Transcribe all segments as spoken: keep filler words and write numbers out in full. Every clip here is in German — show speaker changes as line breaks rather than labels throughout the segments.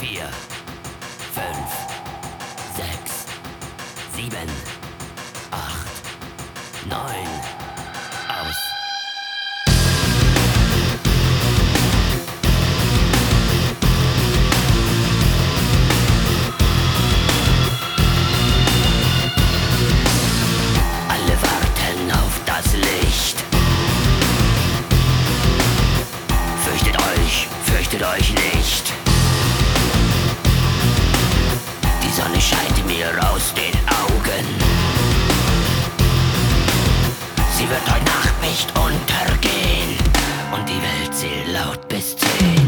vier, fünf, sechs, sieben, acht, neun, aus. Alle warten auf das Licht. Fürchtet euch, fürchtet euch nicht. Die Sonne scheint mir aus den Augen. Sie wird heute Nacht nicht untergehen und die Welt zählt laut bis zehn.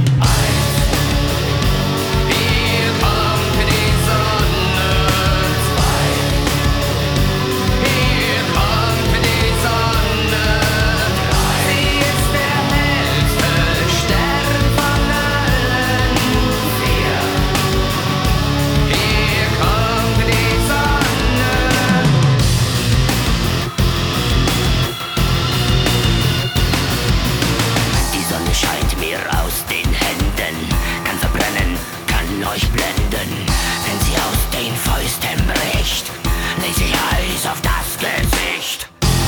Aus den Händen, kann verbrennen, kann euch blenden. Wenn sie aus den Fäusten bricht, legt sich Eis auf das Gesicht.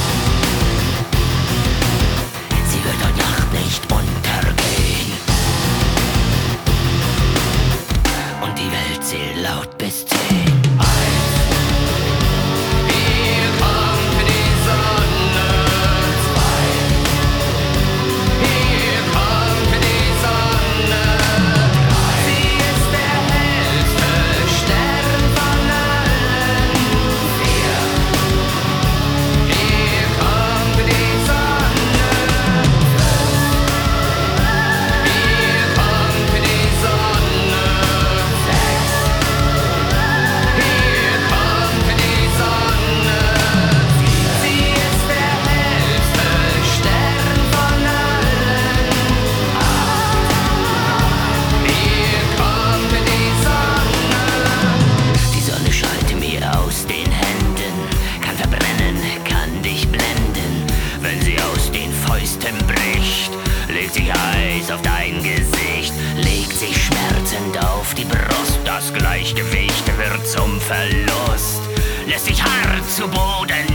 Sie wird heute Nacht nicht untergehen und die Welt zählt laut bis zehn. Bricht, legt sich Eis auf dein Gesicht, legt sich schmerzend auf die Brust, das Gleichgewicht wird zum Verlust, lässt sich hart zu Boden